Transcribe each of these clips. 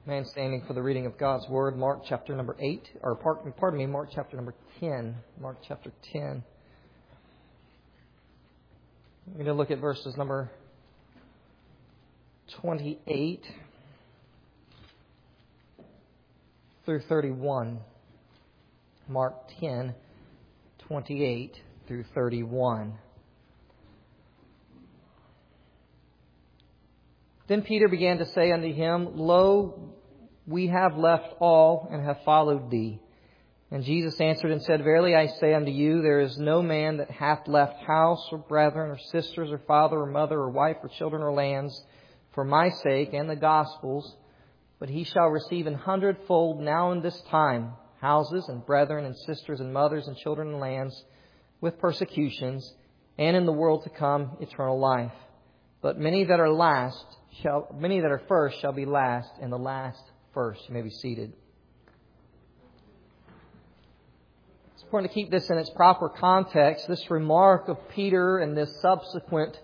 Man standing for the reading of God's Word, Mark chapter number 8, or Mark chapter number 10. Mark chapter 10. We're going to look at verses number 28 through 31. Mark 10, 28 through 31. Then Peter began to say unto him, Lo, we have left all and have followed thee. And Jesus answered and said, Verily I say unto you, there is no man that hath left house or brethren or sisters or father or mother or wife or children or lands for my sake and the gospel's, but he shall receive 100-fold now in this time houses and brethren and sisters and mothers and children and lands with persecutions, and in the world to come eternal life. But many that are first shall be last, and the last first. You may be seated. It's important to keep this in its proper context. This remark of Peter and this subsequent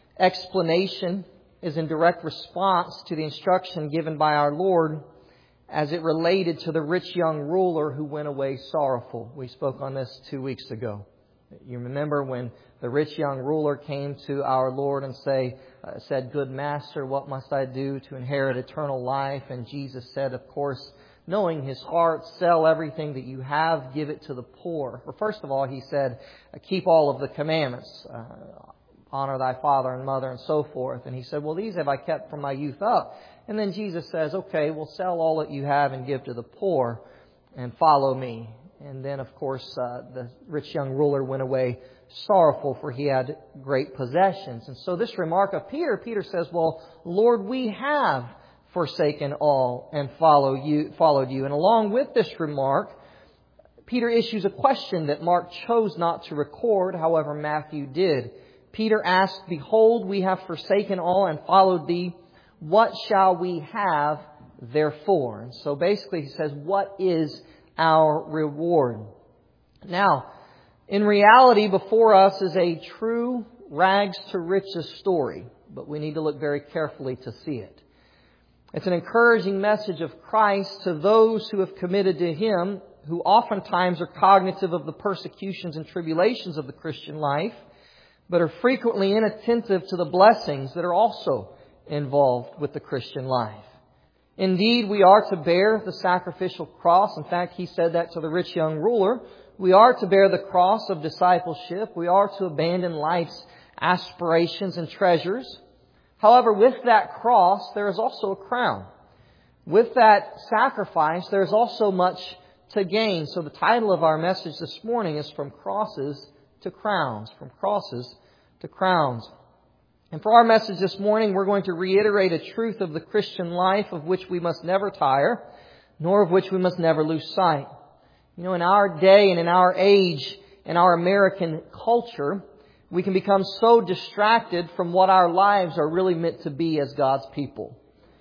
explanation is in direct response to the instruction given by our Lord as it related to the rich young ruler who went away sorrowful. We spoke on this 2 weeks ago. You remember when the rich young ruler came to our Lord and said, Good Master, what must I do to inherit eternal life? And Jesus said, of course, knowing his heart, sell everything that you have, give it to the poor. Or first of all, he said, keep all of the commandments. Honor thy father and mother and so forth. And he said, well, these have I kept from my youth up. And then Jesus says, okay, well, sell all that you have and give to the poor and follow me. And then, of course, the rich young ruler went away sorrowful, for he had great possessions. And so this remark of Peter says, well, Lord, we have forsaken all and followed you. And along with this remark, Peter issues a question that Mark chose not to record, however Matthew did. Peter asked, Behold, we have forsaken all and followed thee. What shall we have therefore? And so basically he says, what is our reward? Now, in reality, before us is a true rags to riches story, but we need to look very carefully to see it. It's an encouraging message of Christ to those who have committed to Him, who oftentimes are cognitive of the persecutions and tribulations of the Christian life, but are frequently inattentive to the blessings that are also involved with the Christian life. Indeed, we are to bear the sacrificial cross. In fact, he said that to the rich young ruler. We are to bear the cross of discipleship. We are to abandon life's aspirations and treasures. However, with that cross, there is also a crown. With that sacrifice, there is also much to gain. So the title of our message this morning is From Crosses to Crowns. From Crosses to Crowns. And for our message this morning, we're going to reiterate a truth of the Christian life of which we must never tire, nor of which we must never lose sight. You know, in our day and in our age, in our American culture, we can become so distracted from what our lives are really meant to be as God's people.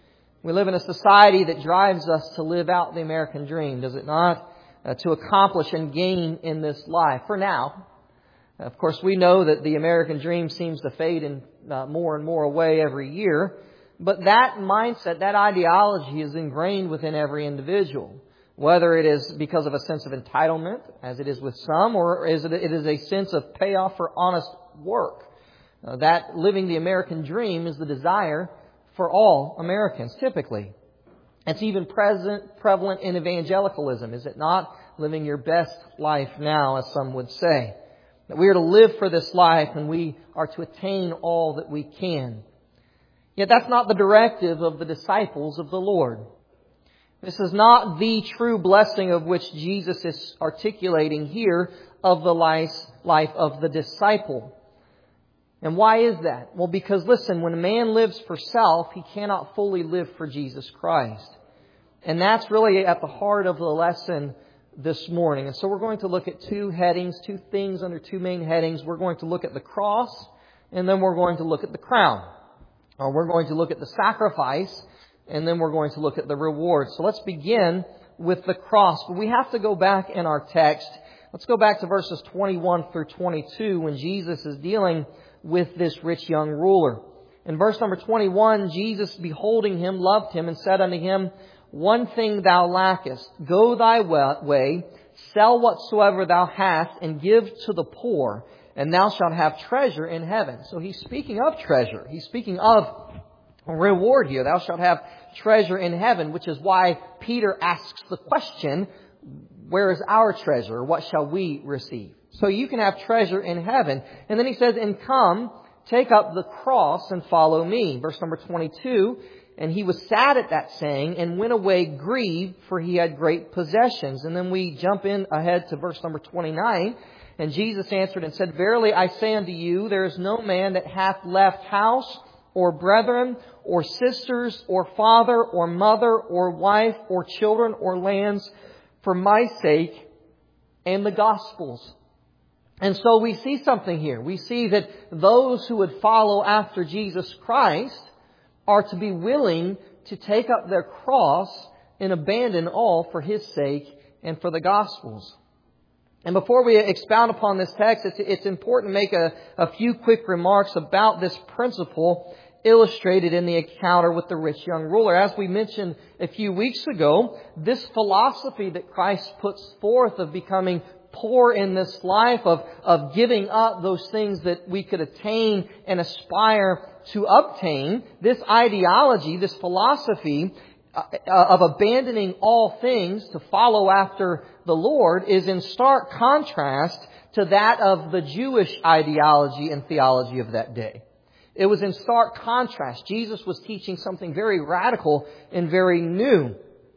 We live in a society that drives us to live out the American dream, does it not? To accomplish and gain in this life. For now. Of course, we know that the American dream seems to fade in more and more away every year. But that mindset, that ideology is ingrained within every individual. Whether it is because of a sense of entitlement, as it is with some, or it is a sense of payoff for honest work. That living the American dream is the desire for all Americans, typically. It's even prevalent in evangelicalism, is it not? Living your best life now, as some would say. That we are to live for this life and we are to attain all that we can. Yet that's not the directive of the disciples of the Lord. This is not the true blessing of which Jesus is articulating here of the life of the disciple. And why is that? Well, because listen, when a man lives for self, he cannot fully live for Jesus Christ. And that's really at the heart of the lesson this morning. And so we're going to look at two things under two main headings. We're going to look at the cross, and then we're going to look at the crown. Or we're going to look at the sacrifice, and then we're going to look at the reward. So let's begin with the cross. But we have to go back in our text. Let's go back to verses 21 through 22 when Jesus is dealing with this rich young ruler. In verse number 21, Jesus, beholding him, loved him, and said unto him, One thing thou lackest. Go thy way, sell whatsoever thou hast, and give to the poor, and thou shalt have treasure in heaven. So he's speaking of treasure. He's speaking of reward here. Thou shalt have treasure in heaven, which is why Peter asks the question, where is our treasure? What shall we receive? So you can have treasure in heaven. And then he says, and come, take up the cross and follow me. Verse number 22, and he was sad at that saying and went away grieved, for he had great possessions. And then we jump in ahead to verse number 29. And Jesus answered and said, Verily I say unto you, there is no man that hath left house or brethren or sisters or father or mother or wife or children or lands for my sake and the gospel's. And so we see something here. We see that those who would follow after Jesus Christ are to be willing to take up their cross and abandon all for His sake and for the gospel's. And before we expound upon this text, it's important to make a few quick remarks about this principle illustrated in the encounter with the rich young ruler. As we mentioned a few weeks ago, this philosophy that Christ puts forth of becoming poor in this life, of giving up those things that we could attain and aspire to obtain, this ideology, this philosophy of abandoning all things to follow after the Lord is in stark contrast to that of the Jewish ideology and theology of that day. It was in stark contrast. Jesus was teaching something very radical and very new.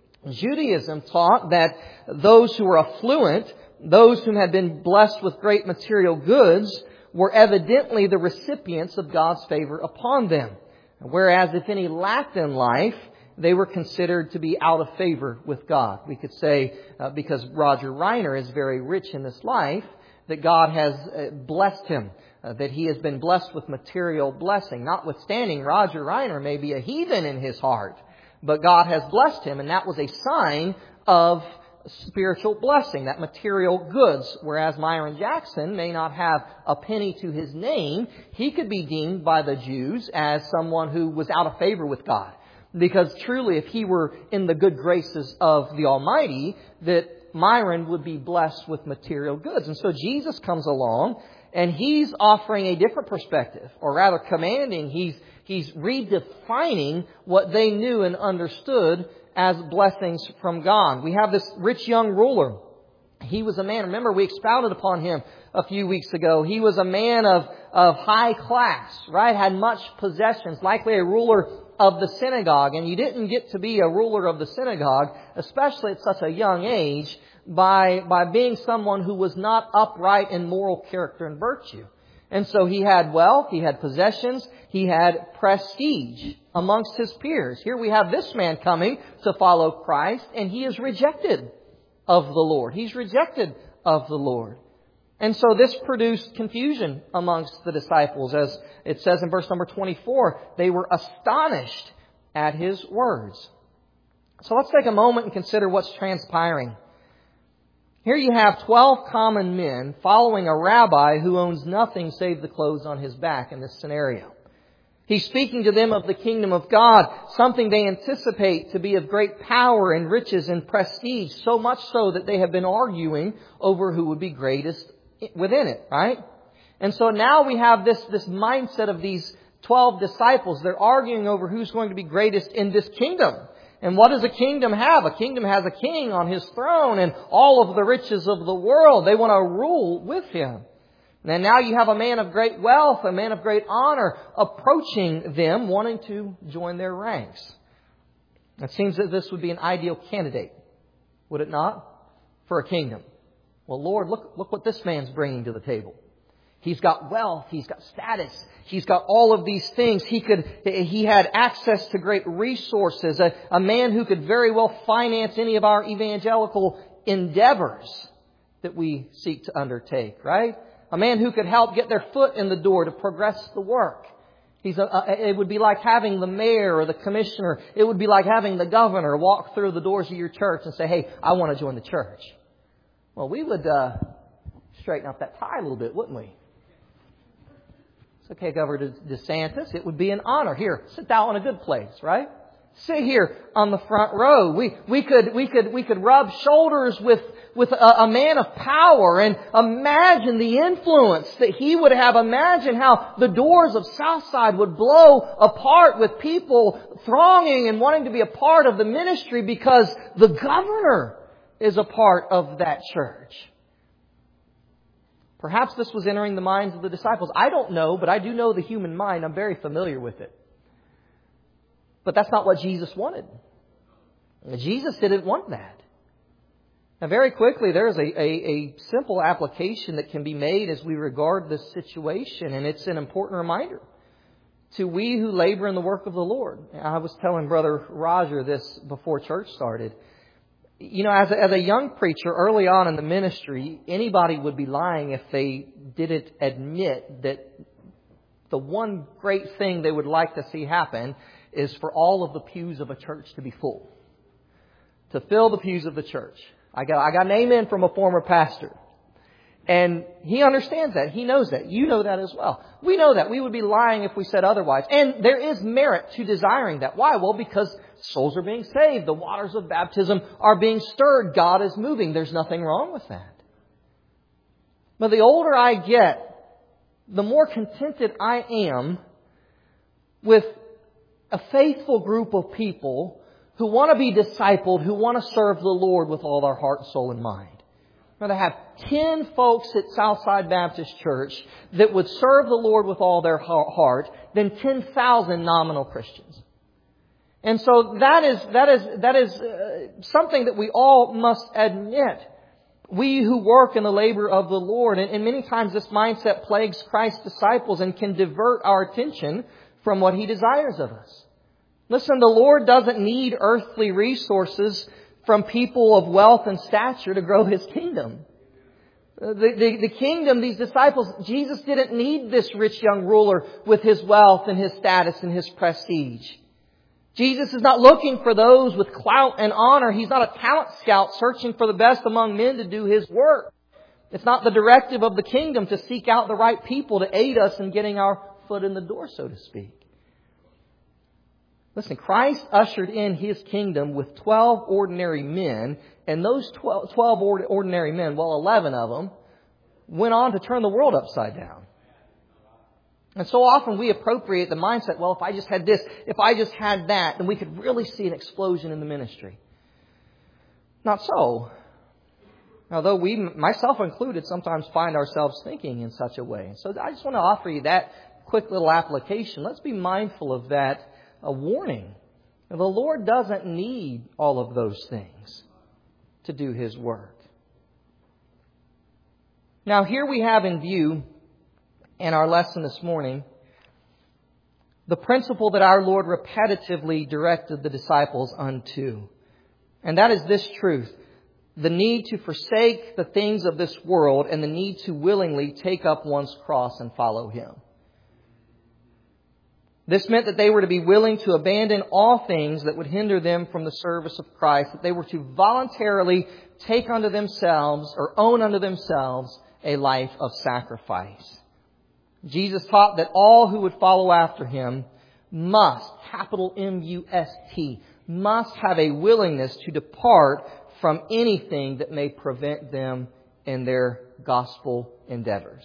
Judaism taught that those who were affluent, those who had been blessed with great material goods, were evidently the recipients of God's favor upon them. Whereas if any lacked in life, they were considered to be out of favor with God. We could say, because Roger Reiner is very rich in this life, that God has blessed him, that he has been blessed with material blessing. Notwithstanding, Roger Reiner may be a heathen in his heart, but God has blessed him, and that was a sign of spiritual blessing, that material goods. Whereas Myron Jackson may not have a penny to his name, he could be deemed by the Jews as someone who was out of favor with God. Because truly, if he were in the good graces of the Almighty, that Myron would be blessed with material goods. And so Jesus comes along and He's offering a different perspective, or rather commanding, He's redefining what they knew and understood as blessings from God. We have this rich young ruler. He was a man, remember we expounded upon him a few weeks ago. He was a man of high class, right? Had much possessions, likely a ruler of the synagogue. And you didn't get to be a ruler of the synagogue, especially at such a young age, by being someone who was not upright in moral character and virtue. And so he had wealth, he had possessions, he had prestige amongst his peers. Here we have this man coming to follow Christ, and he is rejected of the Lord. He's rejected of the Lord. And so this produced confusion amongst the disciples. As it says in verse number 24, they were astonished at His words. So let's take a moment and consider what's transpiring. Here you have 12 common men following a rabbi who owns nothing save the clothes on his back in this scenario. He's speaking to them of the kingdom of God, something they anticipate to be of great power and riches and prestige, so much so that they have been arguing over who would be greatest within it, right? And so now we have this mindset of these 12 disciples. They're arguing over who's going to be greatest in this kingdom. And what does a kingdom have? A kingdom has a king on his throne and all of the riches of the world. They want to rule with him. And now you have a man of great wealth, a man of great honor, approaching them, wanting to join their ranks. It seems that this would be an ideal candidate, would it not, for a kingdom? Well, Lord, look what this man's bringing to the table. He's got wealth. He's got status. He's got all of these things. He had access to great resources. A man who could very well finance any of our evangelical endeavors that we seek to undertake, right? A man who could help get their foot in the door to progress the work. It would be like having the mayor or the commissioner. It would be like having the governor walk through the doors of your church and say, hey, I want to join the church. Well, we would straighten up that tie a little bit, wouldn't we? It's okay, Governor DeSantis. It would be an honor. Here, sit down in a good place, right? Sit here on the front row. We could rub shoulders with a man of power and imagine the influence that he would have. Imagine how the doors of Southside would blow apart with people thronging and wanting to be a part of the ministry because the governor is a part of that church. Perhaps this was entering the minds of the disciples. I don't know, but I do know the human mind. I'm very familiar with it. But that's not what Jesus wanted. Jesus didn't want that. Now, very quickly, there's a simple application that can be made as we regard this situation, and it's an important reminder to we who labor in the work of the Lord. I was telling Brother Roger this before church started. You know, as a young preacher early on in the ministry, anybody would be lying if they didn't admit that the one great thing they would like to see happen is for all of the pews of a church to be full. To fill the pews of the church. I got an amen from a former pastor. And he understands that. He knows that. You know that as well. We know that. We would be lying if we said otherwise. And there is merit to desiring that. Why? Well, because souls are being saved. The waters of baptism are being stirred. God is moving. There's nothing wrong with that. But the older I get, the more contented I am with a faithful group of people who want to be discipled, who want to serve the Lord with all their heart, soul, and mind. I'd rather have 10 folks at Southside Baptist Church that would serve the Lord with all their heart than 10,000 nominal Christians. And so that is something that we all must admit. We who work in the labor of the Lord, and many times this mindset plagues Christ's disciples and can divert our attention from what He desires of us. Listen, the Lord doesn't need earthly resources from people of wealth and stature to grow His kingdom. The kingdom, these disciples, Jesus didn't need this rich young ruler with his wealth and his status and his prestige. Jesus is not looking for those with clout and honor. He's not a talent scout searching for the best among men to do His work. It's not the directive of the kingdom to seek out the right people to aid us in getting our foot in the door, so to speak. Listen, Christ ushered in His kingdom with 12 ordinary men, and those 12 ordinary men, well, 11 of them, went on to turn the world upside down. And so often we appropriate the mindset, well, if I just had this, if I just had that, then we could really see an explosion in the ministry. Not so. Although we, myself included, sometimes find ourselves thinking in such a way. So I just want to offer you that quick little application. Let's be mindful of that. A warning. The Lord doesn't need all of those things to do His work. Now here we have in view in our lesson this morning the principle that our Lord repetitively directed the disciples unto. And that is this truth. The need to forsake the things of this world and the need to willingly take up one's cross and follow Him. This meant that they were to be willing to abandon all things that would hinder them from the service of Christ, that they were to voluntarily take unto themselves or own unto themselves a life of sacrifice. Jesus taught that all who would follow after Him must, capital M-U-S-T, must have a willingness to depart from anything that may prevent them in their gospel endeavors.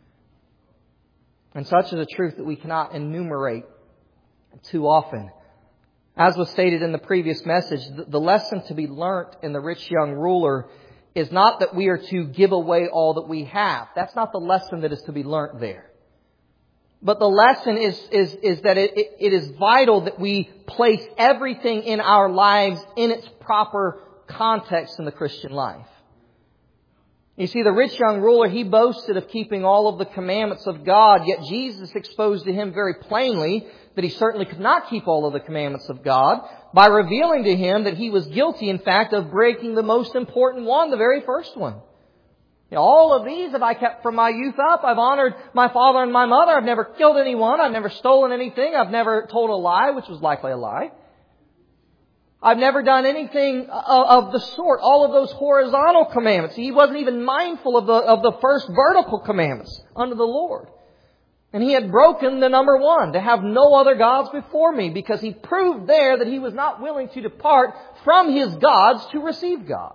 And such is a truth that we cannot enumerate too often. As was stated in the previous message, the lesson to be learnt in the rich young ruler is not that we are to give away all that we have. That's not the lesson that is to be learnt there. But the lesson is that it is vital that we place everything in our lives in its proper context in the Christian life. You see, the rich young ruler, he boasted of keeping all of the commandments of God, yet Jesus exposed to him very plainly that he certainly could not keep all of the commandments of God by revealing to him that he was guilty, in fact, of breaking the most important one, the very first one. You know, all of these have I kept from my youth up. I've honored my father and my mother. I've never killed anyone. I've never stolen anything. I've never told a lie, which was likely a lie. I've never done anything of the sort. All of those horizontal commandments. He wasn't even mindful of the first vertical commandments under the Lord. And He had broken the number one, to have no other gods before me, because He proved there that He was not willing to depart from His gods to receive God.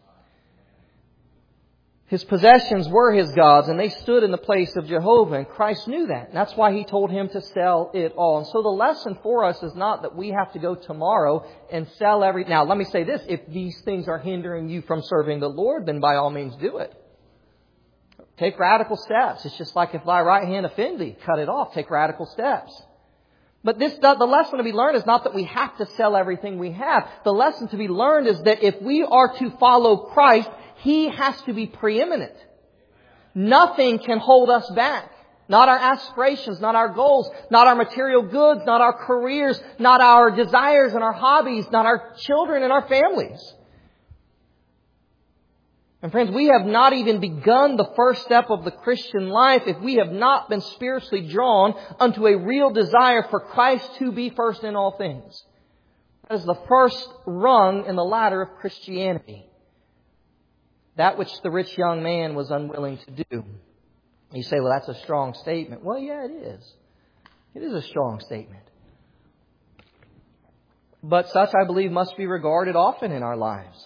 His possessions were His gods, and they stood in the place of Jehovah, and Christ knew that. And that's why He told him to sell it all. And so the lesson for us is not that we have to go tomorrow and sell every... Now, let me say this. If these things are hindering you from serving the Lord, then by all means do it. Take radical steps. It's just like if thy right hand offend thee, cut it off. Take radical steps. But the lesson to be learned is not that we have to sell everything we have. The lesson to be learned is that if we are to follow Christ, He has to be preeminent. Nothing can hold us back. Not our aspirations, not our goals, not our material goods, not our careers, not our desires and our hobbies, not our children and our families. And friends, we have not even begun the first step of the Christian life if we have not been spiritually drawn unto a real desire for Christ to be first in all things. That is the first rung in the ladder of Christianity. That which the rich young man was unwilling to do. You say, well, that's a strong statement. Well, yeah, it is. It is a strong statement. But such, I believe, must be regarded often in our lives.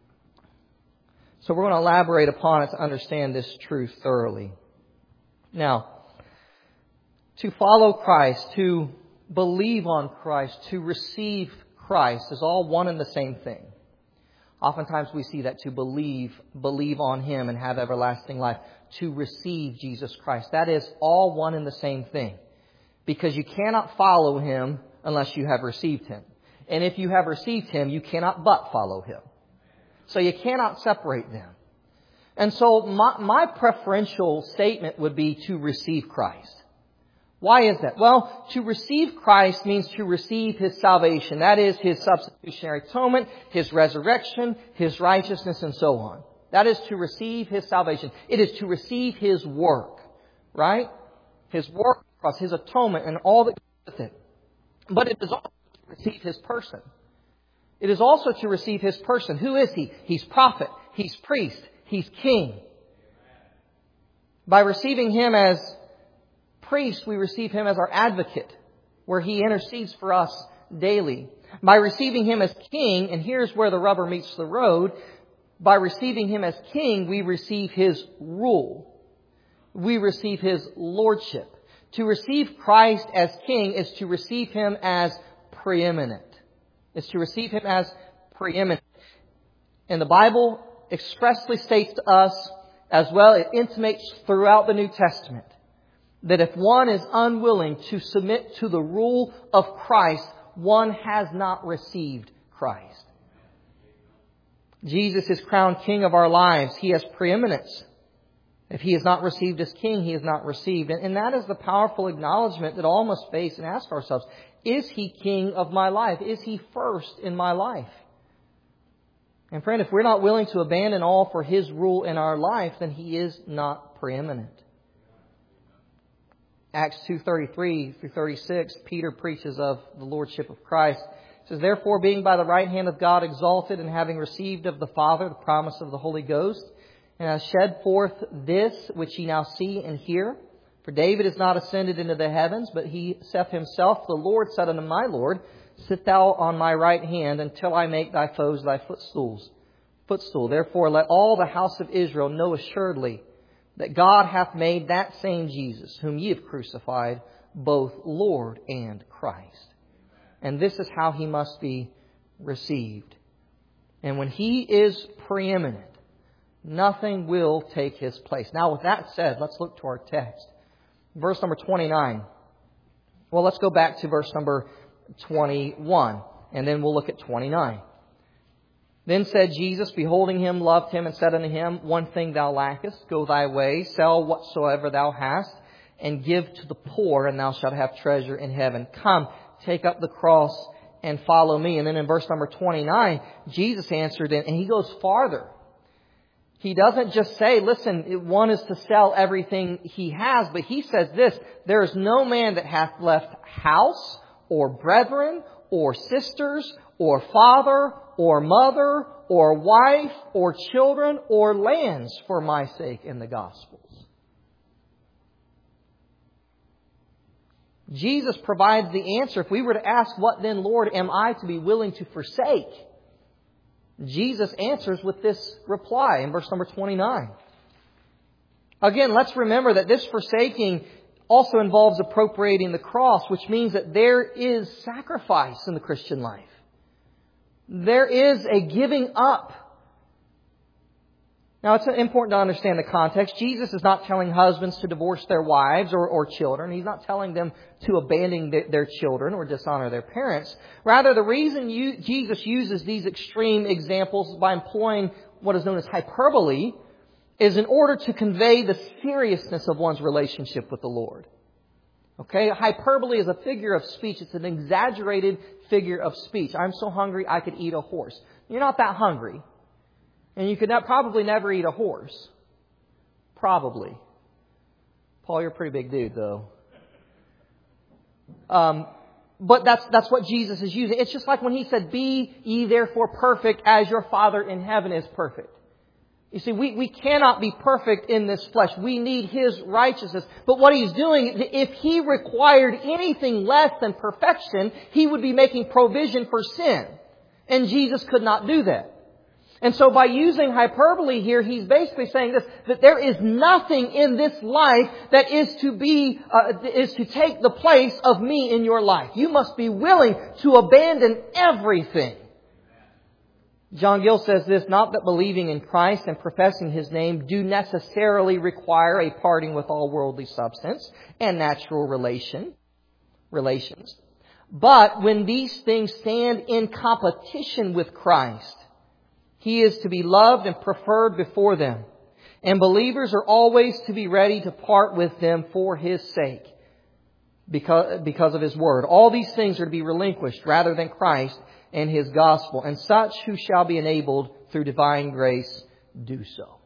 So we're going to elaborate upon it to understand this truth thoroughly. Now, to follow Christ, to believe on Christ, to receive Christ is all one and the same thing. Oftentimes we see that to believe on Him and have everlasting life. To receive Jesus Christ. That is all one and the same thing. Because you cannot follow Him unless you have received Him. And if you have received Him, you cannot but follow Him. So you cannot separate them. And so my preferential statement would be to receive Christ. Why is that? Well, to receive Christ means to receive His salvation. That is His substitutionary atonement, His resurrection, His righteousness, and so on. That is to receive His salvation. It is to receive His work, right? His work, His atonement, and all that goes with it. But it is also to receive His person. It is also to receive His person. Who is He? He's prophet. He's priest. He's king. By receiving Him as priest, we receive Him as our advocate, where He intercedes for us daily. By receiving Him as king, and here's where the rubber meets the road, by receiving Him as king, we receive His rule. We receive His lordship. To receive Christ as king is to receive Him as preeminent. It's to receive Him as preeminent. And the Bible expressly states to us, as well, it intimates throughout the New Testament, that if one is unwilling to submit to the rule of Christ, one has not received Christ. Jesus is crowned King of our lives. He has preeminence. If He is not received as King, He is not received. And that is the powerful acknowledgement that all must face and ask ourselves. Is He King of my life? Is He first in my life? And friend, if we're not willing to abandon all for His rule in our life, then He is not preeminent. Acts 2:33 through 36, Peter preaches of the Lordship of Christ. It says, therefore, being by the right hand of God exalted, and having received of the Father the promise of the Holy Ghost, and has shed forth this which ye now see and hear. For David is not ascended into the heavens, but he saith himself, the Lord said unto my Lord, sit thou on my right hand until I make thy foes thy footstool. Therefore let all the house of Israel know assuredly that God hath made that same Jesus, whom ye have crucified, both Lord and Christ. And this is how He must be received. And when He is preeminent, nothing will take His place. Now, with that said, let's look to our text. Verse number 29. Well, let's go back to verse number 21, and then we'll look at 29. Then said Jesus, beholding him, loved him, and said unto him, one thing thou lackest, go thy way, sell whatsoever thou hast, and give to the poor, and thou shalt have treasure in heaven. Come, take up the cross and follow me. And then in verse number 29, Jesus answered, and He goes farther. He doesn't just say, listen, one is to sell everything he has, but He says this, there is no man that hath left house, or brethren, or sisters, or father, or mother, or wife, or children, or lands for my sake in the Gospels. Jesus provides the answer. If we were to ask, what then, Lord, am I to be willing to forsake? Jesus answers with this reply in verse number 29. Again, let's remember that this forsaking also involves appropriating the cross, which means that there is sacrifice in the Christian life. There is a giving up. Now, it's important to understand the context. Jesus is not telling husbands to divorce their wives or children. He's not telling them to abandon their children or dishonor their parents. Rather, the reason Jesus uses these extreme examples by employing what is known as hyperbole is in order to convey the seriousness of one's relationship with the Lord. Okay? Hyperbole is a figure of speech. It's an exaggerated figure of speech. I'm so hungry I could eat a horse. You're not that hungry. And you could probably never eat a horse. Probably. Paul, you're a pretty big dude, though. But that's what Jesus is using. It's just like when He said, "Be ye therefore perfect as your Father in heaven is perfect." You see, we cannot be perfect in this flesh. We need His righteousness. But what He's doing, if He required anything less than perfection, He would be making provision for sin. And Jesus could not do that. And so by using hyperbole here, He's basically saying this, that there is nothing in this life that is to take the place of me in your life. You must be willing to abandon everything. John Gill says this, not that believing in Christ and professing His name do necessarily require a parting with all worldly substance and natural relations. But when these things stand in competition with Christ, He is to be loved and preferred before them. And believers are always to be ready to part with them for His sake, because of His word. All these things are to be relinquished rather than Christ and His gospel. And such who shall be enabled through divine grace do so.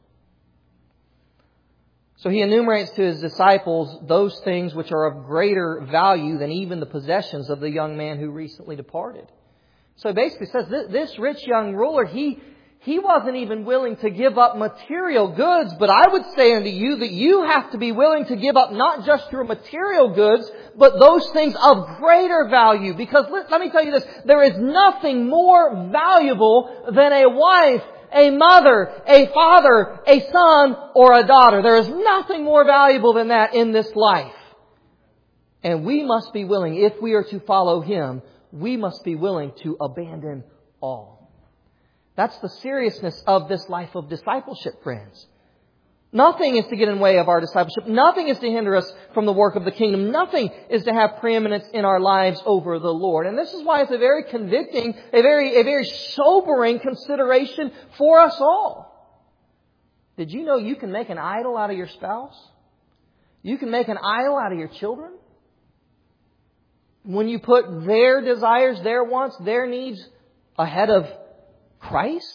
So He enumerates to His disciples those things which are of greater value than even the possessions of the young man who recently departed. So He basically says this rich young ruler, he wasn't even willing to give up material goods, but I would say unto you that you have to be willing to give up not just your material goods, but those things of greater value. Because let me tell you this, there is nothing more valuable than a wife, a mother, a father, a son, or a daughter. There is nothing more valuable than that in this life. And we must be willing, if we are to follow Him, we must be willing to abandon all. That's the seriousness of this life of discipleship, friends. Nothing is to get in the way of our discipleship. Nothing is to hinder us from the work of the kingdom. Nothing is to have preeminence in our lives over the Lord. And this is why it's a very convicting, a very sobering consideration for us all. Did you know you can make an idol out of your spouse? You can make an idol out of your children? When you put their desires, their wants, their needs ahead of Christ?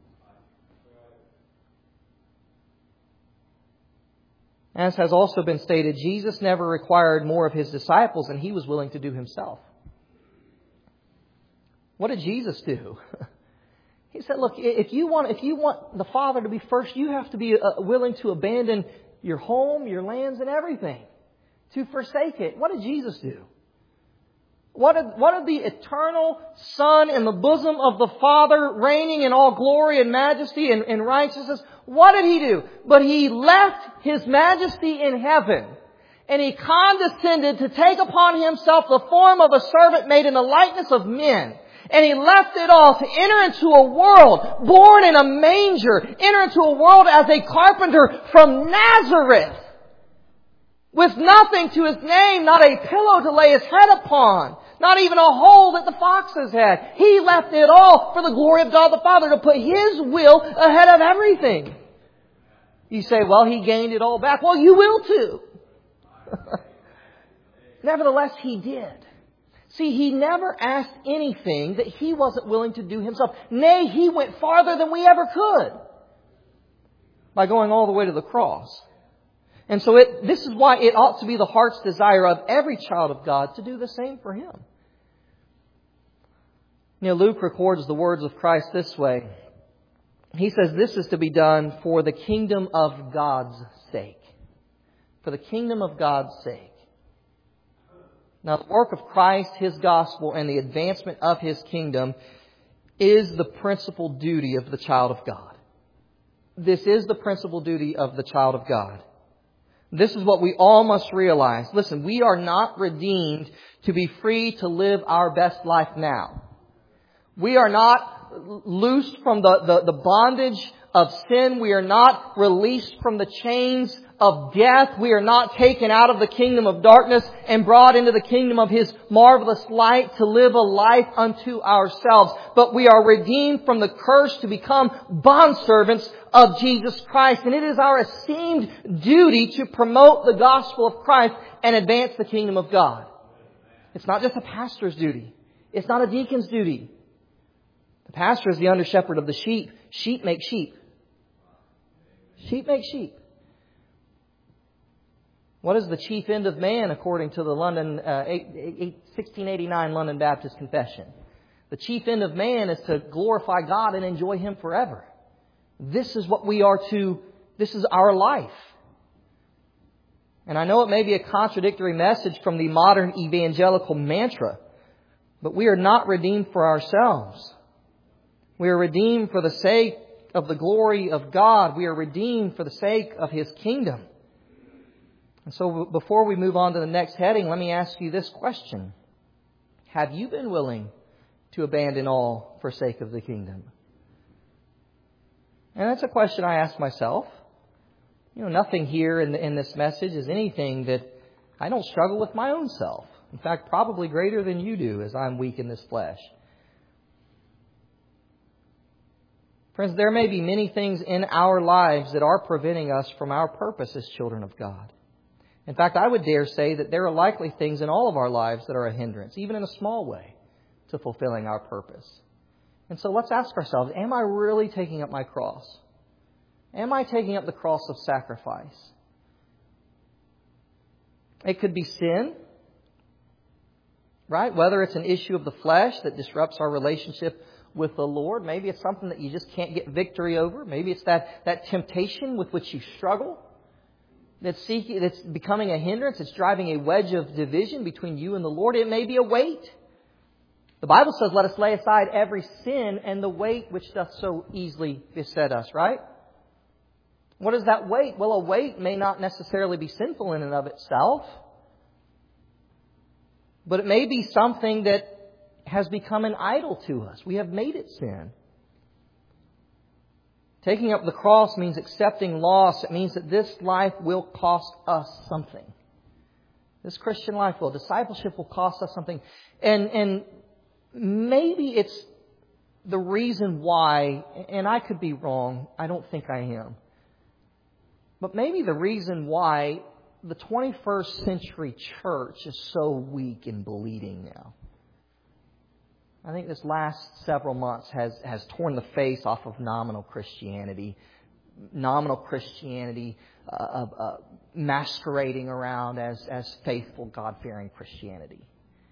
As has also been stated, Jesus never required more of His disciples than He was willing to do Himself. What did Jesus do? He said, look, if you want the Father to be first, you have to be willing to abandon your home, your lands, and everything. To forsake it. What did Jesus do? What did the eternal Son in the bosom of the Father, reigning in all glory and majesty and righteousness, what did He do? But He left His majesty in heaven, and He condescended to take upon Himself the form of a servant made in the likeness of men. And He left it all to enter into a world, born in a manger, enter into a world as a carpenter from Nazareth, with nothing to His name, not a pillow to lay His head upon, not even a hole that the foxes had. He left it all for the glory of God the Father, to put His will ahead of everything. You say, well, He gained it all back. Well, you will too. Nevertheless, He did. See, He never asked anything that He wasn't willing to do Himself. Nay, He went farther than we ever could by going all the way to the cross. And so this is why it ought to be the heart's desire of every child of God to do the same for Him. Luke records the words of Christ this way. He says this is to be done for the kingdom of God's sake. For the kingdom of God's sake. Now, the work of Christ, His gospel, and the advancement of His kingdom is the principal duty of the child of God. This is the principal duty of the child of God. This is what we all must realize. Listen, we are not redeemed to be free to live our best life now. We are not loosed from the bondage of sin. We are not released from the chains of death. We are not taken out of the kingdom of darkness and brought into the kingdom of His marvelous light to live a life unto ourselves. But we are redeemed from the curse to become bondservants of Jesus Christ. And it is our esteemed duty to promote the gospel of Christ and advance the kingdom of God. It's not just a pastor's duty. It's not a deacon's duty. The pastor is the under shepherd of the sheep. Sheep make sheep. Sheep make sheep. What is the chief end of man according to the 1689 London Baptist Confession? The chief end of man is to glorify God and enjoy Him forever. This is what we are to, this is our life. And I know it may be a contradictory message from the modern evangelical mantra, but we are not redeemed for ourselves. We are redeemed for the sake of the glory of God. We are redeemed for the sake of His kingdom. And so before we move on to the next heading, let me ask you this question. Have you been willing to abandon all for sake of the kingdom? And that's a question I ask myself. Nothing here in this message is anything that I don't struggle with my own self. In fact, probably greater than you do, as I'm weak in this flesh. Friends, there may be many things in our lives that are preventing us from our purpose as children of God. In fact, I would dare say that there are likely things in all of our lives that are a hindrance, even in a small way, to fulfilling our purpose. And so let's ask ourselves, am I really taking up my cross? Am I taking up the cross of sacrifice? It could be sin, right? Whether it's an issue of the flesh that disrupts our relationship with the Lord. Maybe it's something that you just can't get victory over. Maybe it's that temptation with which you struggle that's becoming a hindrance. It's driving a wedge of division between you and the Lord. It may be a weight. The Bible says, let us lay aside every sin and the weight which doth so easily beset us, right? What is that weight? Well, a weight may not necessarily be sinful in and of itself, but it may be something that has become an idol to us. We have made it sin. Taking up the cross means accepting loss. It means that this life will cost us something. This Christian life will. Discipleship will cost us something. And maybe it's the reason why, and I could be wrong. I don't think I am. But maybe the reason why the 21st century church is so weak and bleeding now. I think this last several months has torn the face off of nominal Christianity. Nominal Christianity masquerading around as faithful, God-fearing Christianity.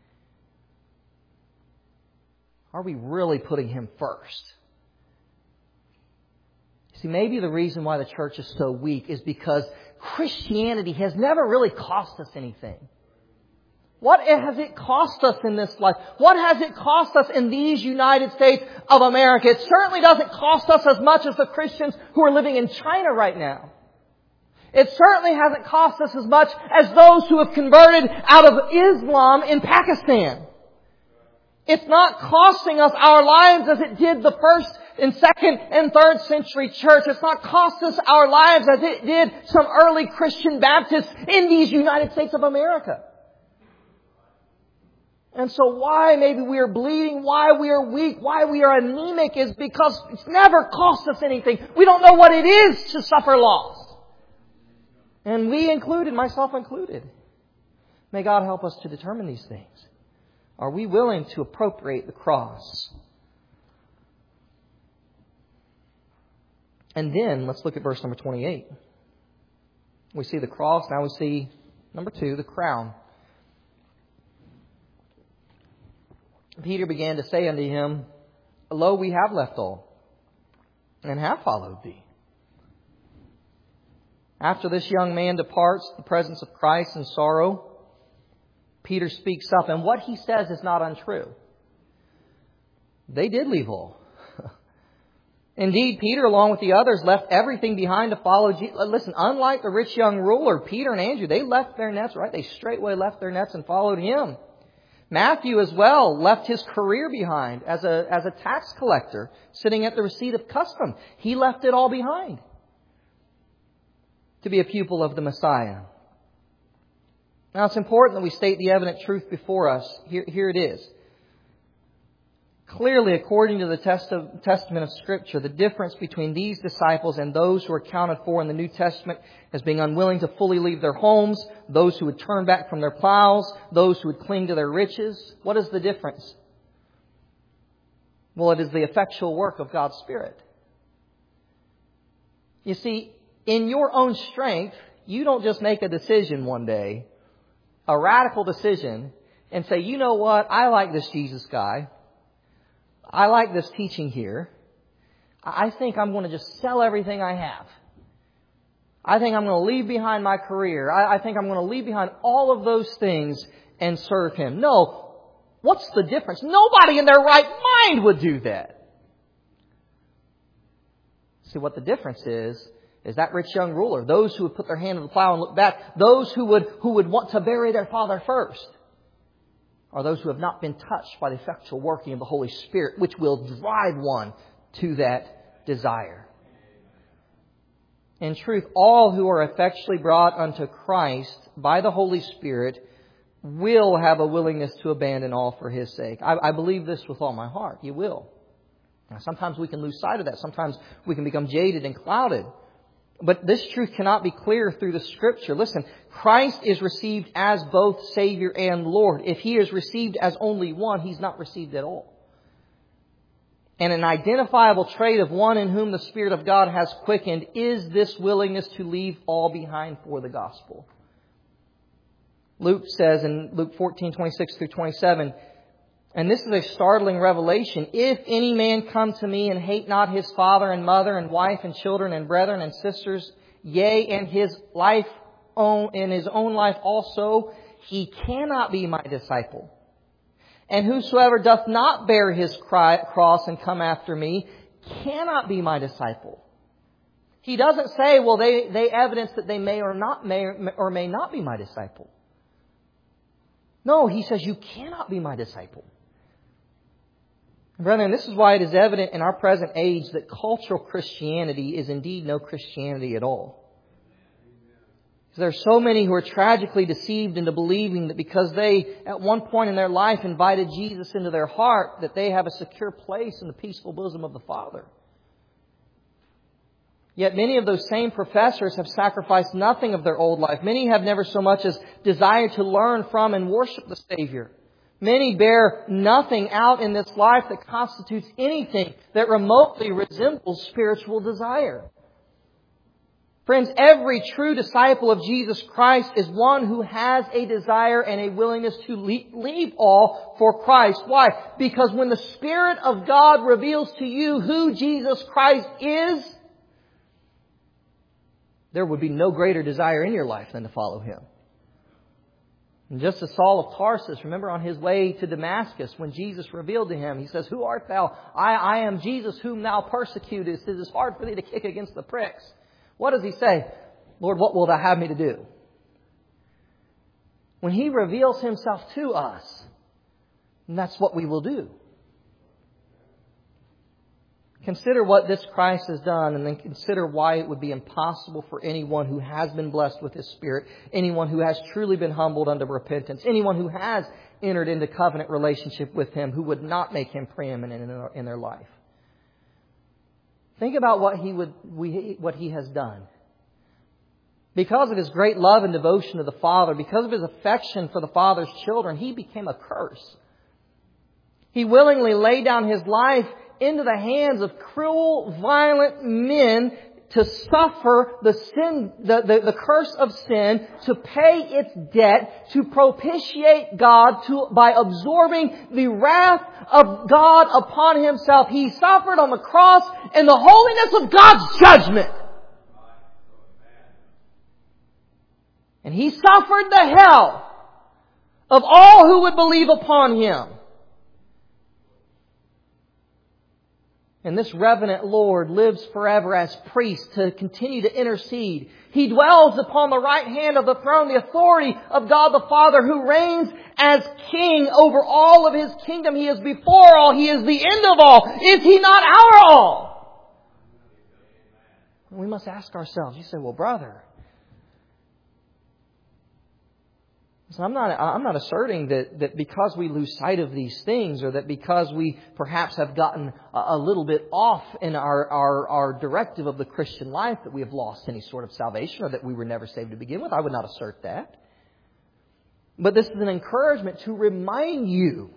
Are we really putting Him first? See, maybe the reason why the church is so weak is because Christianity has never really cost us anything. What has it cost us in this life? What has it cost us in these United States of America? It certainly doesn't cost us as much as the Christians who are living in China right now. It certainly hasn't cost us as much as those who have converted out of Islam in Pakistan. It's not costing us our lives as it did the first and second and third century church. It's not cost us our lives as it did some early Christian Baptists in these United States of America. And so why maybe we are bleeding, why we are weak, why we are anemic is because it's never cost us anything. We don't know what it is to suffer loss. And we included, myself included. May God help us to determine these things. Are we willing to appropriate the cross? And then let's look at verse number 28. We see the cross. Now we see, number 2, the crown. Peter began to say unto him, Lo, we have left all, and have followed thee. After this young man departs the presence of Christ in sorrow, Peter speaks up, and what he says is not untrue. They did leave all. Indeed, Peter, along with the others, left everything behind to follow Jesus. Listen, unlike the rich young ruler, Peter and Andrew, they left their nets, right? They straightway left their nets and followed Him. Matthew as well left his career behind as a tax collector, sitting at the receipt of custom. He left it all behind to be a pupil of the Messiah. Now, it's important that we state the evident truth before us. Here it is. Clearly, according to the testament of Scripture, the difference between these disciples and those who are accounted for in the New Testament as being unwilling to fully leave their homes, those who would turn back from their plows, those who would cling to their riches. What is the difference? Well, it is the effectual work of God's Spirit. You see, in your own strength, you don't just make a decision one day, a radical decision, and say, you know what, I like this Jesus guy. I like this teaching here. I think I'm going to just sell everything I have. I think I'm going to leave behind my career. I think I'm going to leave behind all of those things and serve Him. No. What's the difference? Nobody in their right mind would do that. See, what the difference is that rich young ruler, those who would put their hand on the plow and look back, those who would want to bury their father first, are those who have not been touched by the effectual working of the Holy Spirit, which will drive one to that desire. In truth, all who are effectually brought unto Christ by the Holy Spirit will have a willingness to abandon all for His sake. I believe this with all my heart. You will. Now, sometimes we can lose sight of that. Sometimes we can become jaded and clouded. But this truth cannot be clear through the Scripture. Listen, Christ is received as both Savior and Lord. If He is received as only one, He's not received at all. And an identifiable trait of one in whom the Spirit of God has quickened is this willingness to leave all behind for the gospel. Luke says in Luke 14:26 through 27, and this is a startling revelation. If any man come to me and hate not his father and mother and wife and children and brethren and sisters, yea, and his own life also, he cannot be my disciple. And whosoever doth not bear his cross and come after me cannot be my disciple. He doesn't say, well, they evidence that they may or may not be my disciple. No, he says you cannot be my disciple. Brethren, this is why it is evident in our present age that cultural Christianity is indeed no Christianity at all. Because there are so many who are tragically deceived into believing that because they, at one point in their life, invited Jesus into their heart, that they have a secure place in the peaceful bosom of the Father. Yet many of those same professors have sacrificed nothing of their old life. Many have never so much as desired to learn from and worship the Savior. Many bear nothing out in this life that constitutes anything that remotely resembles spiritual desire. Friends, every true disciple of Jesus Christ is one who has a desire and a willingness to leave all for Christ. Why? Because when the Spirit of God reveals to you who Jesus Christ is, there would be no greater desire in your life than to follow Him. And just as Saul of Tarsus, remember on his way to Damascus, when Jesus revealed to him, he says, who art thou? I am Jesus whom thou persecutest. It is hard for thee to kick against the pricks. What does he say? Lord, what will thou have me to do? When He reveals Himself to us, that's what we will do. Consider what this Christ has done, and then consider why it would be impossible for anyone who has been blessed with His Spirit, anyone who has truly been humbled unto repentance, anyone who has entered into covenant relationship with Him, who would not make Him preeminent in their life. Think about what He has done. Because of His great love and devotion to the Father, because of His affection for the Father's children, He became a curse. He willingly laid down His life into the hands of cruel, violent men to suffer the sin, the curse of sin, to pay its debt, to propitiate God, by absorbing the wrath of God upon Himself. He suffered on the cross in the holiness of God's judgment. And He suffered the hell of all who would believe upon Him. And this revenant Lord lives forever as priest to continue to intercede. He dwells upon the right hand of the throne, the authority of God the Father, who reigns as King over all of His kingdom. He is before all. He is the end of all. Is He not our all? We must ask ourselves. You say, well, brother, so I'm not asserting that because we lose sight of these things, or that because we perhaps have gotten a little bit off in our directive of the Christian life, that we have lost any sort of salvation, or that we were never saved to begin with. I would not assert that. But this is an encouragement to remind you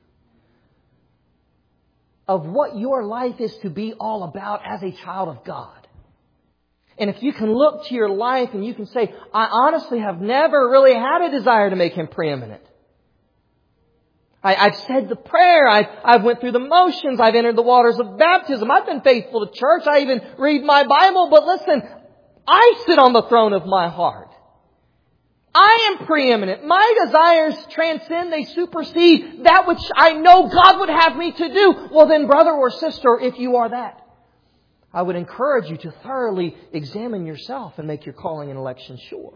of what your life is to be all about as a child of God. And if you can look to your life and you can say, I honestly have never really had a desire to make Him preeminent. I've said the prayer. I've went through the motions. I've entered the waters of baptism. I've been faithful to church. I even read my Bible. But listen, I sit on the throne of my heart. I am preeminent. My desires transcend. They supersede that which I know God would have me to do. Well then, brother or sister, if you are that, I would encourage you to thoroughly examine yourself and make your calling and election sure.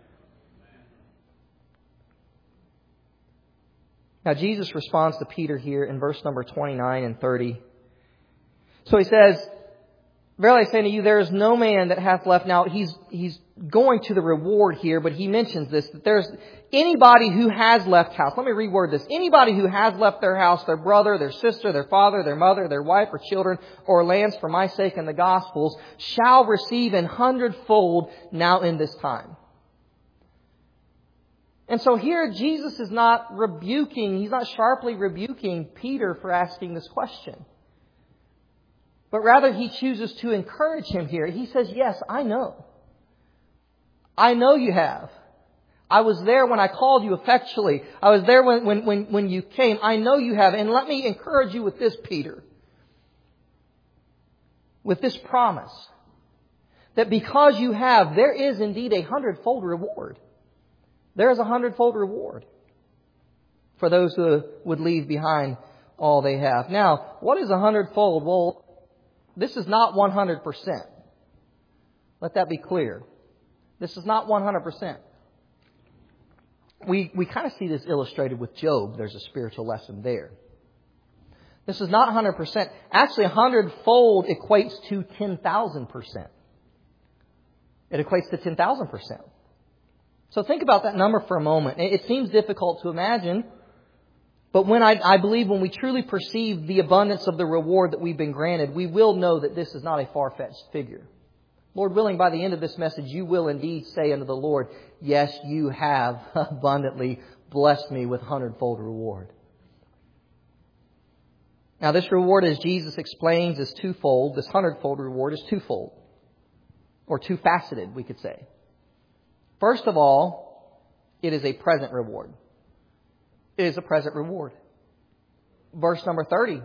Now, Jesus responds to Peter here in verse number 29 and 30. So He says, verily I say to you, there is no man that hath left. Now, he's going to the reward here, but he mentions this, that there's anybody who has left house. Let me reword this. Anybody who has left their house, their brother, their sister, their father, their mother, their wife or children, or lands for my sake and the gospel's, shall receive 100-fold now in this time. And so here Jesus is not rebuking, He's not sharply rebuking Peter for asking this question. But rather He chooses to encourage him here. He says, yes, I know. I know you have. I was there when I called you effectually. I was there when you came. I know you have. And let me encourage you with this, Peter. With this promise. That because you have, there is indeed 100-fold reward. There is 100-fold reward for those who would leave behind all they have. Now, what is 100-fold? Well, this is not 100%. Let that be clear. This is not 100%. We kind of see this illustrated with Job. There's a spiritual lesson there. This is not 100%. Actually, 100-fold equates to 10,000%. It equates to 10,000%. So think about that number for a moment. It seems difficult to imagine, but when I believe when we truly perceive the abundance of the reward that we've been granted, we will know that this is not a far-fetched figure. Lord willing, by the end of this message, you will indeed say unto the Lord, yes, you have abundantly blessed me with 100-fold reward. Now, this reward, as Jesus explains, is twofold. This 100-fold reward is twofold, or two-faceted, we could say. First of all, it is a present reward. It is a present reward. Verse number 30.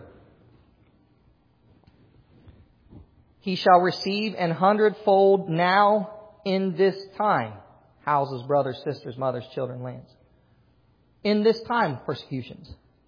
He shall receive 100-fold now in this time. Houses, brothers, sisters, mothers, children, lands. In this time, persecutions.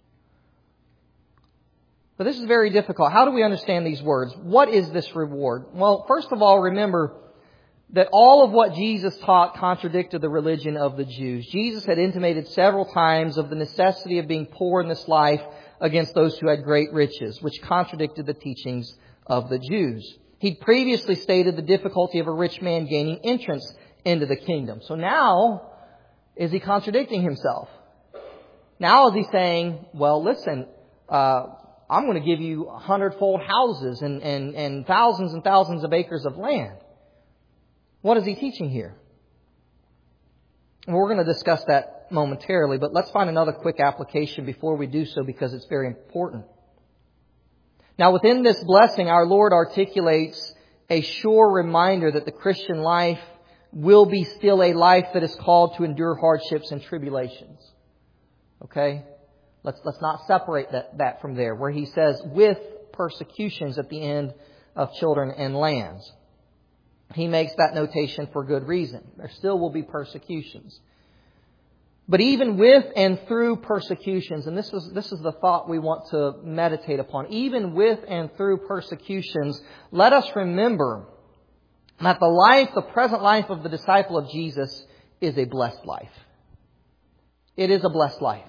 But this is very difficult. How do we understand these words? What is this reward? Well, first of all, remember that all of what Jesus taught contradicted the religion of the Jews. Jesus had intimated several times of the necessity of being poor in this life against those who had great riches, which contradicted the teachings of the Jews. He'd previously stated the difficulty of a rich man gaining entrance into the kingdom. So now, is He contradicting Himself? Now is He saying, well, listen, I'm going to give you 100-fold houses and thousands of acres of land. What is He teaching here? We're going to discuss that momentarily, but let's find another quick application before we do so, because it's very important. Now, within this blessing, our Lord articulates a sure reminder that the Christian life will be still a life that is called to endure hardships and tribulations. Okay? Let's not separate that from there, where He says, with persecutions at the end of children and lands. He makes that notation for good reason. There still will be persecutions. But even with and through persecutions, and this is the thought we want to meditate upon, even with and through persecutions, let us remember that the present life of the disciple of Jesus is a blessed life. It is a blessed life.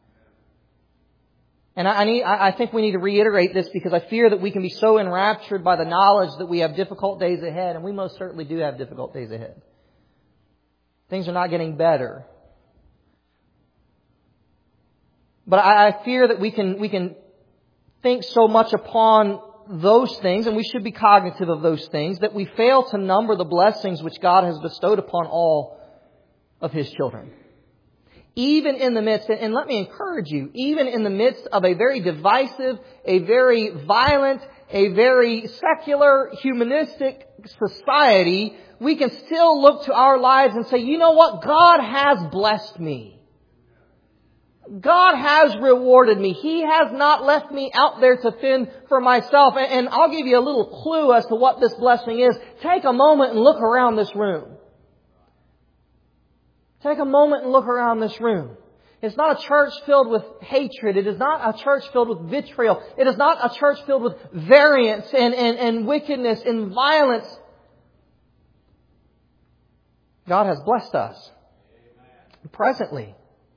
And I think we need to reiterate this because I fear that we can be so enraptured by the knowledge that we have difficult days ahead, and we most certainly do have difficult days ahead. Things are not getting better. But I fear that we can think so much upon those things, and we should be cognitive of those things, that we fail to number the blessings which God has bestowed upon all of His children. Even in the midst, and let me encourage you, even in the midst of a very divisive, a very violent, a very secular, humanistic society, we can still look to our lives and say, you know what? God has blessed me. God has rewarded me. He has not left me out there to fend for myself. And I'll give you a little clue as to what this blessing is. Take a moment and look around this room. Take a moment and look around this room. It's not a church filled with hatred. It is not a church filled with vitriol. It is not a church filled with variance and wickedness and violence. God has blessed us presently.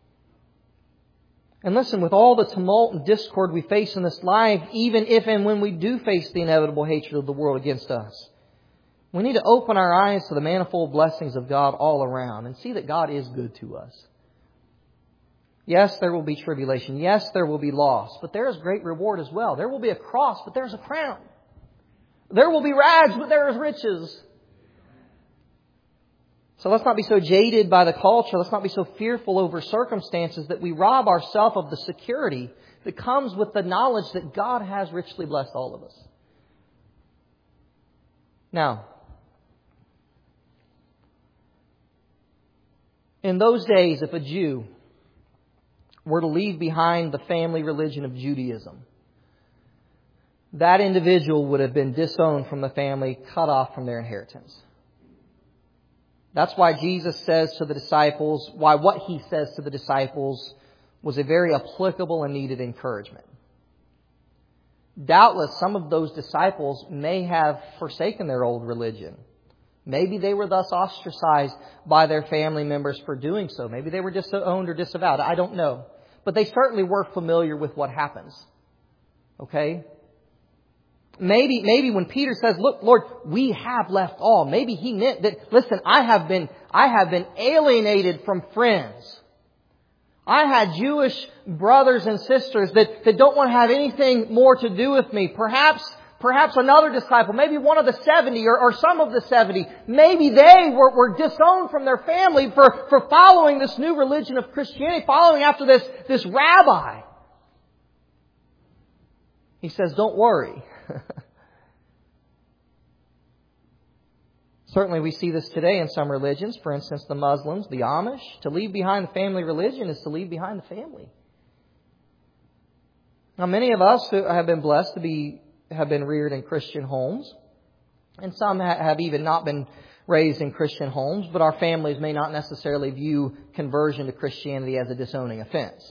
And listen, with all the tumult and discord we face in this life, even if and when we do face the inevitable hatred of the world against us, we need to open our eyes to the manifold blessings of God all around and see that God is good to us. Yes, there will be tribulation. Yes, there will be loss. But there is great reward as well. There will be a cross, but there's a crown. There will be rags, but there is riches. So let's not be so jaded by the culture. Let's not be so fearful over circumstances that we rob ourselves of the security that comes with the knowledge that God has richly blessed all of us. Now, in those days, if a Jew were to leave behind the family religion of Judaism, that individual would have been disowned from the family, cut off from their inheritance. That's why Jesus says to the disciples, why what He says to the disciples was a very applicable and needed encouragement. Doubtless, some of those disciples may have forsaken their old religion. Maybe they were thus ostracized by their family members for doing so. Maybe they were disowned or disavowed. I don't know. But they certainly were familiar with what happens. Okay? Maybe when Peter says, look, Lord, we have left all. Maybe he meant that, listen, I have been alienated from friends. I had Jewish brothers and sisters that don't want to have anything more to do with me. Perhaps another disciple, maybe one of the 70 or some of the 70, maybe they were disowned from their family for following this new religion of Christianity, following after this rabbi. He says, don't worry. Certainly we see this today in some religions. For instance, the Muslims, the Amish. To leave behind the family religion is to leave behind the family. Now, many of us who have been blessed to have been reared in Christian homes. And some have even not been raised in Christian homes. But our families may not necessarily view conversion to Christianity as a disowning offense.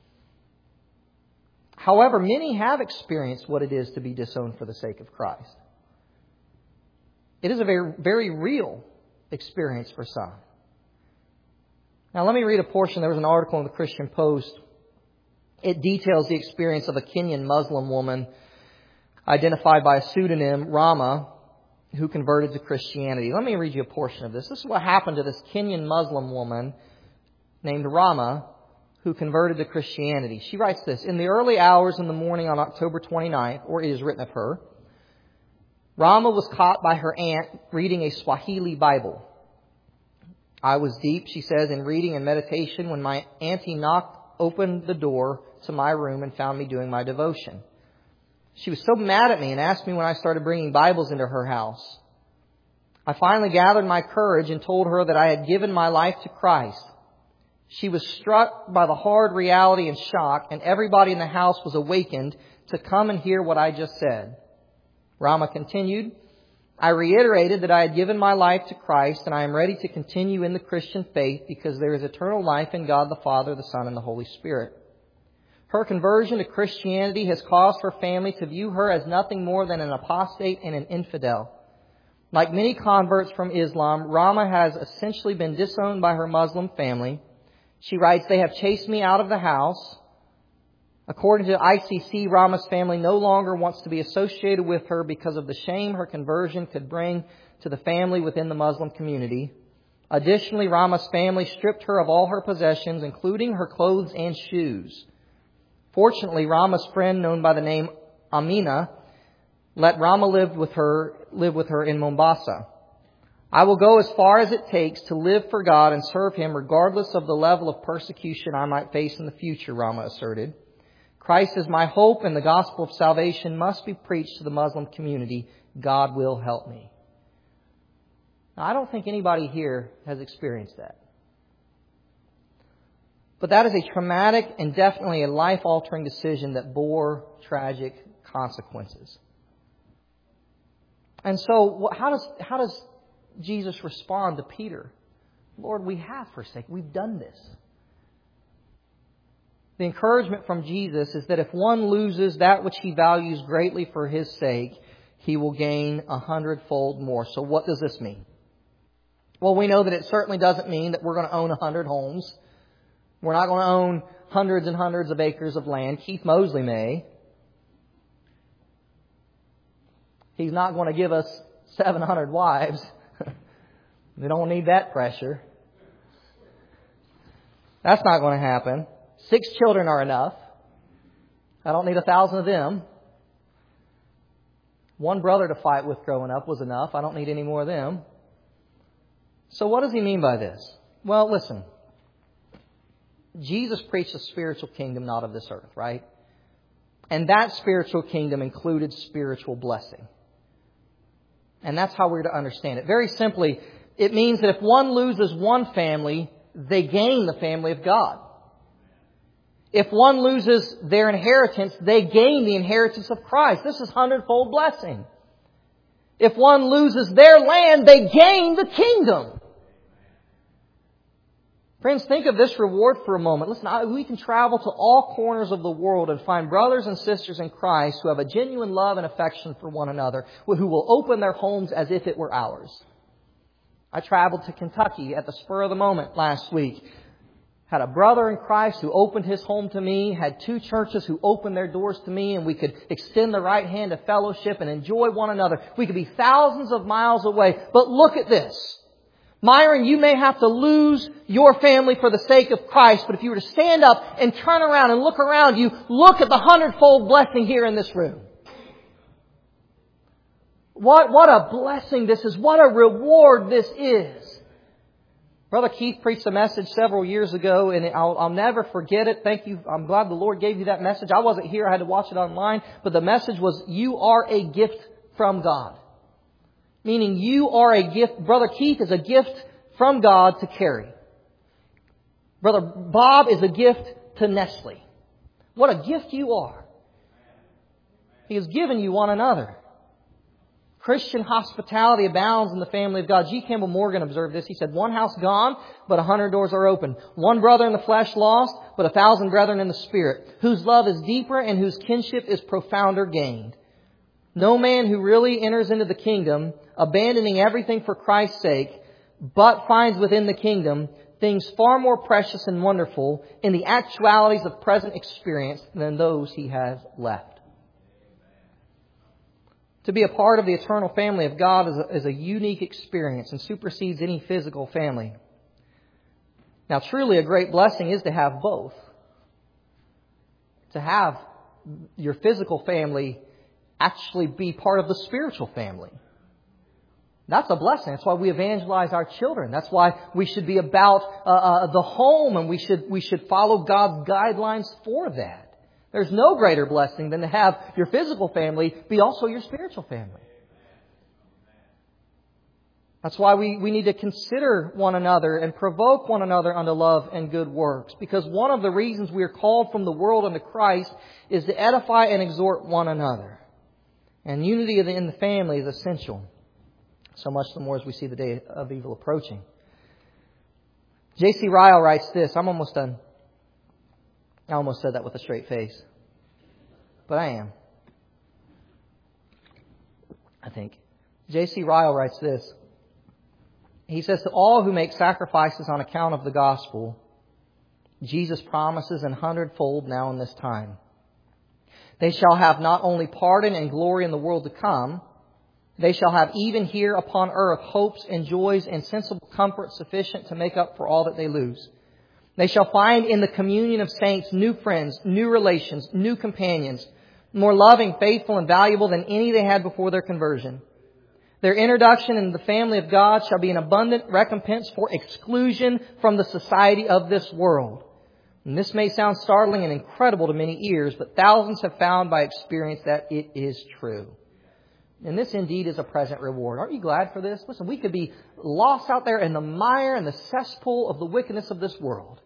However, many have experienced what it is to be disowned for the sake of Christ. It is a very, very real experience for some. Now, let me read a portion. There was an article in the Christian Post. It details the experience of a Kenyan Muslim woman identified by a pseudonym, Rama, who converted to Christianity. Let me read you a portion of this. This is what happened to this Kenyan Muslim woman named Rama, who converted to Christianity. She writes this: in the early hours in the morning on October 29th, or it is written of her, Rama was caught by her aunt reading a Swahili Bible. I was deep, she says, in reading and meditation when my auntie opened the door to my room and found me doing my devotion. She was so mad at me and asked me when I started bringing Bibles into her house. I finally gathered my courage and told her that I had given my life to Christ. She was struck by the hard reality and shock, and everybody in the house was awakened to come and hear what I just said. Rama continued, I reiterated that I had given my life to Christ and I am ready to continue in the Christian faith because there is eternal life in God the Father, the Son, and the Holy Spirit. Her conversion to Christianity has caused her family to view her as nothing more than an apostate and an infidel. Like many converts from Islam, Rama has essentially been disowned by her Muslim family. She writes, "They have chased me out of the house." According to ICC, Rama's family no longer wants to be associated with her because of the shame her conversion could bring to the family within the Muslim community. Additionally, Rama's family stripped her of all her possessions, including her clothes and shoes. Fortunately, Rama's friend, known by the name Amina, let Rama live with her in Mombasa. "I will go as far as it takes to live for God and serve Him regardless of the level of persecution I might face in the future," Rama asserted. "Christ is my hope and the gospel of salvation must be preached to the Muslim community. God will help me." Now, I don't think anybody here has experienced that. But that is a traumatic and definitely a life-altering decision that bore tragic consequences. And so, how does Jesus respond to Peter? "Lord, we have forsaken. We've done this." The encouragement from Jesus is that if one loses that which he values greatly for His sake, he will gain 100-fold more. So what does this mean? Well, we know that it certainly doesn't mean that we're going to own 100 homes. We're not going to own hundreds and hundreds of acres of land. Keith Mosley may. He's not going to give us 700 wives. We don't need that pressure. That's not going to happen. 6 children are enough. I don't need 1,000 of them. 1 brother to fight with growing up was enough. I don't need any more of them. So what does He mean by this? Well, listen. Jesus preached a spiritual kingdom, not of this earth, right? And that spiritual kingdom included spiritual blessing. And that's how we're to understand it. Very simply, it means that if one loses one family, they gain the family of God. If one loses their inheritance, they gain the inheritance of Christ. This is 100-fold blessing. If one loses their land, they gain the kingdom. Friends, think of this reward for a moment. Listen, we can travel to all corners of the world and find brothers and sisters in Christ who have a genuine love and affection for one another, who will open their homes as if it were ours. I traveled to Kentucky at the spur of the moment last week. Had a brother in Christ who opened his home to me, had 2 churches who opened their doors to me, and we could extend the right hand of fellowship and enjoy one another. We could be thousands of miles away. But look at this. Myron, you may have to lose your family for the sake of Christ, but if you were to stand up and turn around and look around you, look at the 100-fold blessing here in this room. What a blessing this is. What a reward this is. Brother Keith preached a message several years ago, and I'll never forget it. Thank you. I'm glad the Lord gave you that message. I wasn't here. I had to watch it online. But the message was, you are a gift from God. Meaning you are a gift. Brother Keith is a gift from God to carry. Brother Bob is a gift to Nestle. What a gift you are. He has given you one another. Christian hospitality abounds in the family of God. G. Campbell Morgan observed this. He said, 1 house gone, but 100 doors are open. 1 brother in the flesh lost, but 1,000 brethren in the spirit, whose love is deeper and whose kinship is profounder gained. No man who really enters into the kingdom, abandoning everything for Christ's sake, but finds within the kingdom things far more precious and wonderful in the actualities of present experience than those he has left. To be a part of the eternal family of God is a unique experience and supersedes any physical family. Now, truly a great blessing is to have both. To have your physical family actually be part of the spiritual family. That's a blessing. That's why we evangelize our children. That's why we should be about the home, and we should follow God's guidelines for that. There's no greater blessing than to have your physical family be also your spiritual family. That's why we need to consider one another and provoke one another unto love and good works. Because one of the reasons we are called from the world unto Christ is to edify and exhort one another. And unity in the family is essential. So much the more as we see the day of evil approaching. J.C. Ryle writes this. I'm almost done. I almost said that with a straight face. But I am. I think. J.C. Ryle writes this. He says, to all who make sacrifices on account of the gospel, Jesus promises an 100-fold now in this time. They shall have not only pardon and glory in the world to come, they shall have even here upon earth hopes and joys and sensible comfort sufficient to make up for all that they lose. They shall find in the communion of saints new friends, new relations, new companions, more loving, faithful, and valuable than any they had before their conversion. Their introduction into the family of God shall be an abundant recompense for exclusion from the society of this world. And this may sound startling and incredible to many ears, but thousands have found by experience that it is true. And this indeed is a present reward. Aren't you glad for this? Listen, we could be lost out there in the mire and the cesspool of the wickedness of this world.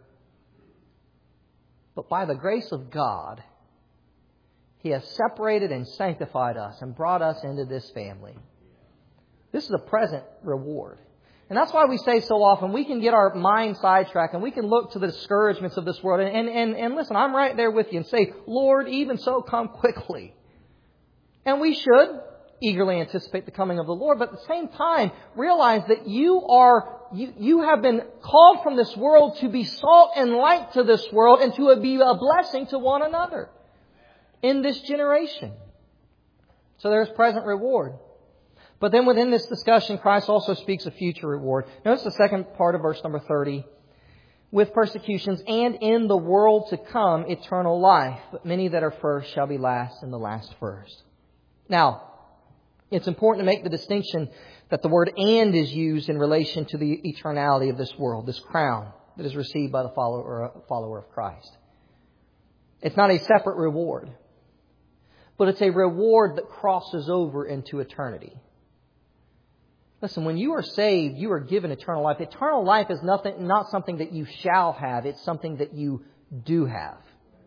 But by the grace of God, He has separated and sanctified us and brought us into this family. This is a present reward. And that's why we say so often, we can get our mind sidetracked and we can look to the discouragements of this world. And listen, I'm right there with you and say, Lord, even so, come quickly. And we should eagerly anticipate the coming of the Lord, but at the same time, realize that you have been called from this world to be salt and light to this world and to be a blessing to one another in this generation. So there's present reward. But then within this discussion, Christ also speaks of future reward. Notice the second part of verse number 30. With persecutions and in the world to come eternal life. But many that are first shall be last and the last first. Now, it's important to make the distinction that the word and is used in relation to the eternality of this world, this crown that is received by the follower of Christ. It's not a separate reward, but it's a reward that crosses over into eternity. Listen, when you are saved, you are given eternal life. Eternal life is not something that you shall have. It's something that you do have.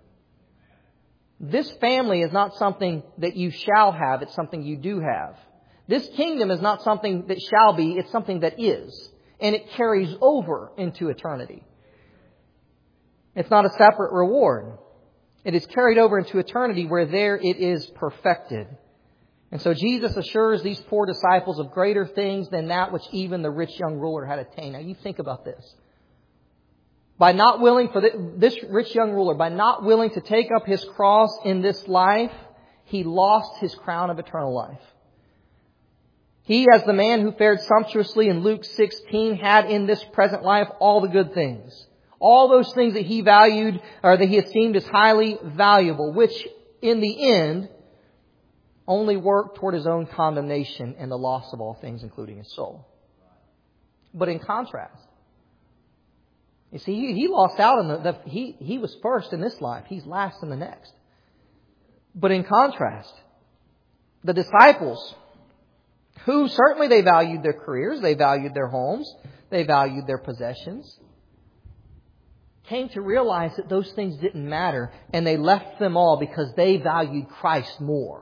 This family is not something that you shall have. It's something you do have. This kingdom is not something that shall be. It's something that is. And it carries over into eternity. It's not a separate reward. It is carried over into eternity where there it is perfected. And so Jesus assures these poor disciples of greater things than that which even the rich young ruler had attained. Now you think about this. By not willing for this rich young ruler, by not willing to take up his cross in this life, he lost his crown of eternal life. He, as the man who fared sumptuously in Luke 16, had in this present life all the good things. All those things that he valued or that he esteemed as highly valuable, which in the end only worked toward his own condemnation and the loss of all things, including his soul. But in contrast, you see, he lost out on he was first in this life. He's last in the next. But in contrast, the disciples, who certainly they valued their careers, they valued their homes, they valued their possessions, came to realize that those things didn't matter, and they left them all because they valued Christ more.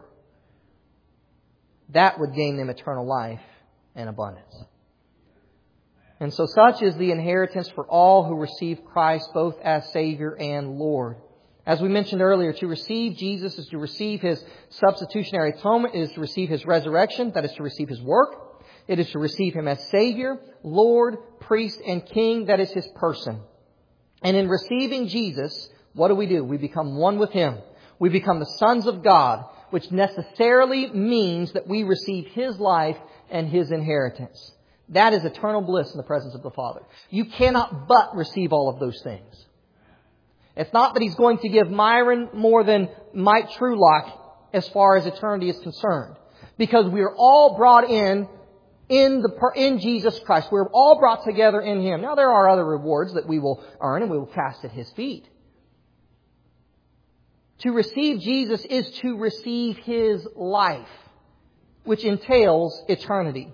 That would gain them eternal life and abundance. And so such is the inheritance for all who receive Christ both as Savior and Lord. As we mentioned earlier, to receive Jesus is to receive His substitutionary atonement. It is to receive His resurrection. That is to receive His work. It is to receive Him as Savior, Lord, Priest, and King. That is His person. And in receiving Jesus, what do? We become one with Him. We become the sons of God, which necessarily means that we receive His life and His inheritance. That is eternal bliss in the presence of the Father. You cannot but receive all of those things. It's not that He's going to give Myron more than Mike Trulock as far as eternity is concerned. Because we are all brought in Jesus Christ. We're all brought together in Him. Now there are other rewards that we will earn and we will cast at His feet. To receive Jesus is to receive His life, which entails eternity.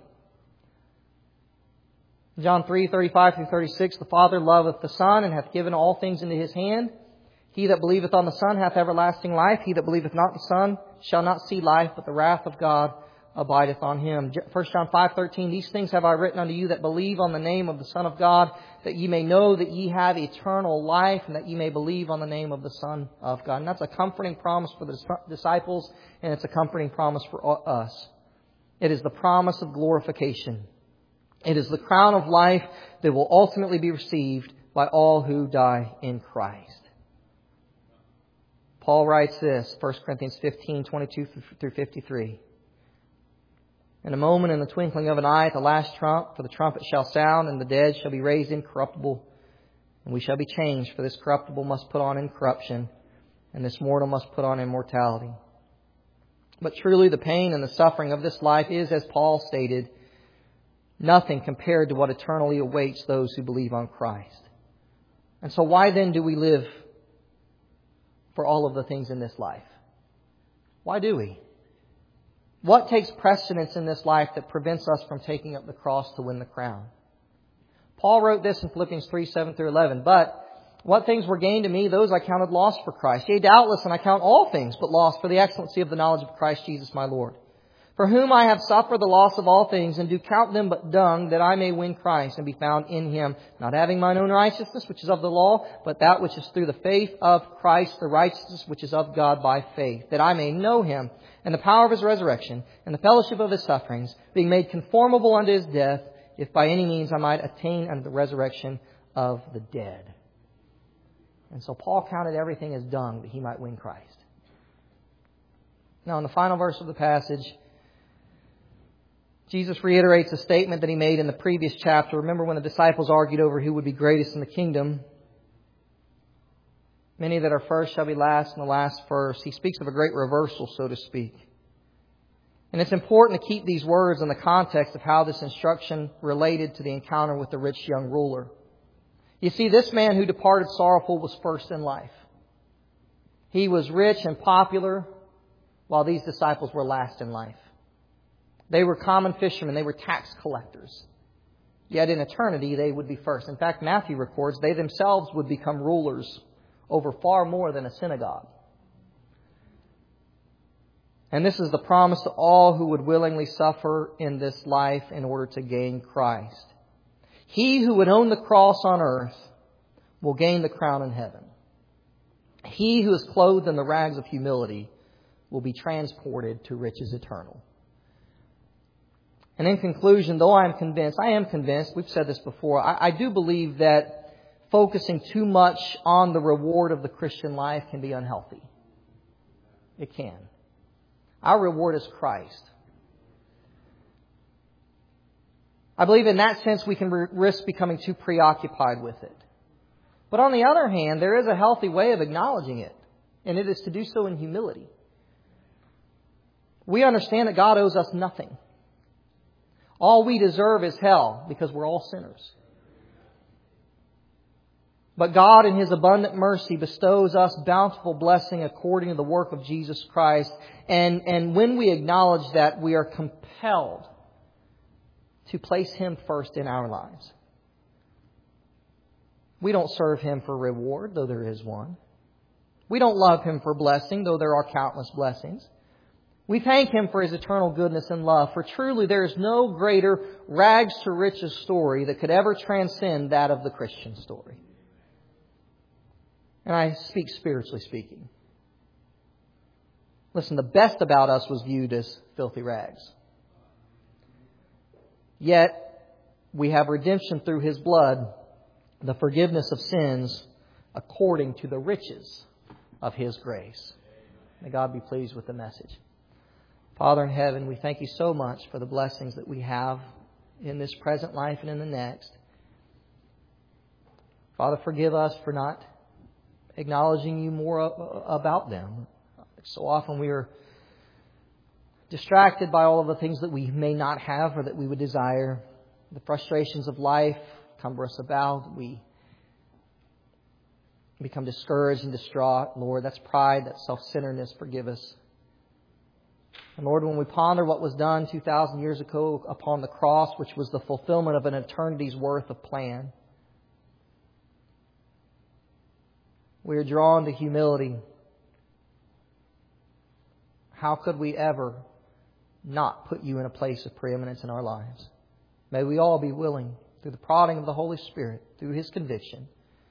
John 3:35-36, the Father loveth the Son, and hath given all things into His hand. He that believeth on the Son hath everlasting life. He that believeth not the Son shall not see life, but the wrath of God abideth on him. 1 John 5:13, these things have I written unto you that believe on the name of the Son of God, that ye may know that ye have eternal life, and that ye may believe on the name of the Son of God. And that's a comforting promise for the disciples, and it's a comforting promise for us. It is the promise of glorification. It is the crown of life that will ultimately be received by all who die in Christ. Paul writes this, 1 Corinthians 15:22 through 53. In a moment, in the twinkling of an eye, at the last trump, for the trumpet shall sound, and the dead shall be raised incorruptible, and we shall be changed. For this corruptible must put on incorruption, and this mortal must put on immortality. But truly the pain and the suffering of this life is, as Paul stated, nothing compared to what eternally awaits those who believe on Christ. And so why then do we live for all of the things in this life? Why do we? What takes precedence in this life that prevents us from taking up the cross to win the crown? Paul wrote this in Philippians 3:7 through 11. But what things were gained to me, those I counted loss for Christ. Yea, doubtless, and I count all things but loss for the excellency of the knowledge of Christ Jesus my Lord, for whom I have suffered the loss of all things, and do count them but dung, that I may win Christ and be found in Him, not having mine own righteousness, which is of the law, but that which is through the faith of Christ, the righteousness which is of God by faith, that I may know Him and the power of His resurrection, and the fellowship of His sufferings, being made conformable unto His death, if by any means I might attain unto the resurrection of the dead. And so Paul counted everything as dung that he might win Christ. Now, in the final verse of the passage, Jesus reiterates a statement that He made in the previous chapter. Remember when the disciples argued over who would be greatest in the kingdom? Many that are first shall be last, and the last first. He speaks of a great reversal, so to speak. And it's important to keep these words in the context of how this instruction related to the encounter with the rich young ruler. You see, this man who departed sorrowful was first in life. He was rich and popular, while these disciples were last in life. They were common fishermen. They were tax collectors. Yet in eternity, they would be first. In fact, Matthew records they themselves would become rulers over far more than a synagogue. And this is the promise to all who would willingly suffer in this life in order to gain Christ. He who would own the cross on earth will gain the crown in heaven. He who is clothed in the rags of humility will be transported to riches eternal. And in conclusion, though I am convinced, we've said this before, I do believe that focusing too much on the reward of the Christian life can be unhealthy. It can. Our reward is Christ. I believe in that sense we can risk becoming too preoccupied with it. But on the other hand, there is a healthy way of acknowledging it, and it is to do so in humility. We understand that God owes us nothing. All we deserve is hell because we're all sinners. But God in His abundant mercy bestows us bountiful blessing according to the work of Jesus Christ. And when we acknowledge that, we are compelled to place Him first in our lives. We don't serve Him for reward, though there is one. We don't love Him for blessing, though there are countless blessings. We thank Him for His eternal goodness and love, for truly there is no greater rags to riches story that could ever transcend that of the Christian story. And I speak spiritually speaking. Listen, the best about us was viewed as filthy rags. Yet, we have redemption through His blood, the forgiveness of sins, according to the riches of His grace. May God be pleased with the message. Father in heaven, we thank You so much for the blessings that we have in this present life and in the next. Father, forgive us for not acknowledging You more about them. So often we are distracted by all of the things that we may not have or that we would desire. The frustrations of life cumber us about. We become discouraged and distraught. Lord, that's pride, that's self-centeredness. Forgive us. And Lord, when we ponder what was done 2,000 years ago upon the cross, which was the fulfillment of an eternity's worth of plan, we are drawn to humility. How could we ever not put You in a place of preeminence in our lives. May we all be willing, through the prodding of the Holy Spirit, through His conviction,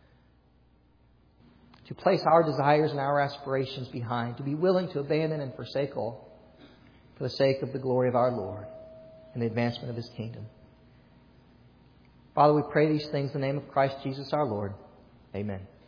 to place our desires and our aspirations behind, to be willing to abandon and forsake all for the sake of the glory of our Lord and the advancement of His kingdom. Father, we pray these things in the name of Christ Jesus our Lord. Amen.